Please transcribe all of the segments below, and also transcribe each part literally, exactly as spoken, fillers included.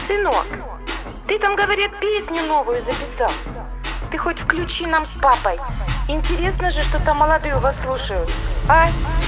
Сынок, ты там, говорят, песню новую записал. Ты хоть включи нам с папой. Интересно же, что там молодые у вас слушают. А?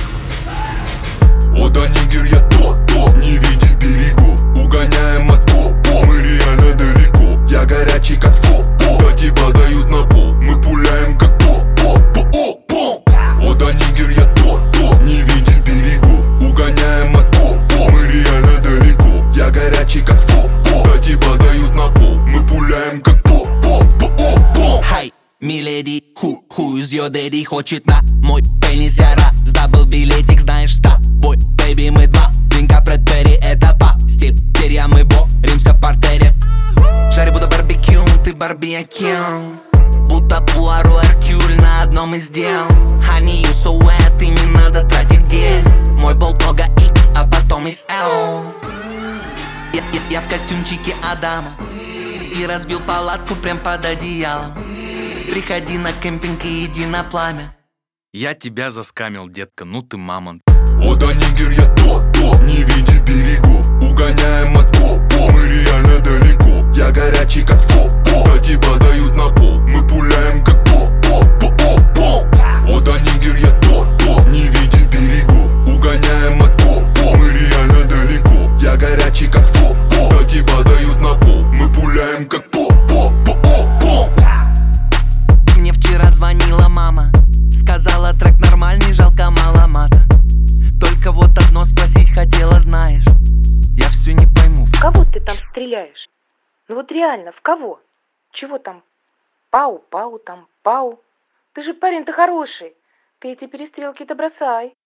О, да нигер, я тот, тот, не видит берегов. Угоняем от по, мы реально далеко. Я горячий как фо, до тебя дают на пол. Мы пуляем как по, по, по, о, по. О, да нигер, я тот, тот, не видит берегов. Угоняем от по, мы реально далеко. Я горячий как фо, до тебя дают на пол. Мы пуляем как по, по, по, о, по. Хай, миледи, ху, who is your daddy? Хочет на мой пенис яра. Сдабл билетик, знаешь, что? Бой, бэйби, мы два. Винка пред Перри, это пап. Стиль, перья, мы боремся в партере. Жари, буду барбекю, ты Барби Аким. Будто Пуаро, Эркюль на одном из дел. Honey, you so wet, и не надо тратить гель. Мой болтога X, а потом из L. Я, я, я в костюмчике Адама и разбил палатку прям под одеялом. Приходи на кемпинг и иди на пламя. Я тебя заскамил, детка, ну ты мамонт. О, да нигер, я тот, тот, не видит берегов. Угоняем от по, мы реально далеко. Я горячий как фо, до тебя дают на пол. Мы пуляем как по, по, по, о, по. О, да нигер, я тот, тот, не видит берегов. Угоняем от по, мы реально далеко. Я горячий как фо, до тебя дают на пол. Мы пуляем как по, по, по, о, по. Мне вчера звонила мама, сказала, трек нормальный, жалко мало мата. Только вот одно спросить хотела, знаешь, я все не пойму. В кого ты там стреляешь? Ну вот реально, в кого? Чего там? Пау, пау, там, пау. Ты же парень-то хороший. Ты эти перестрелки-то бросай.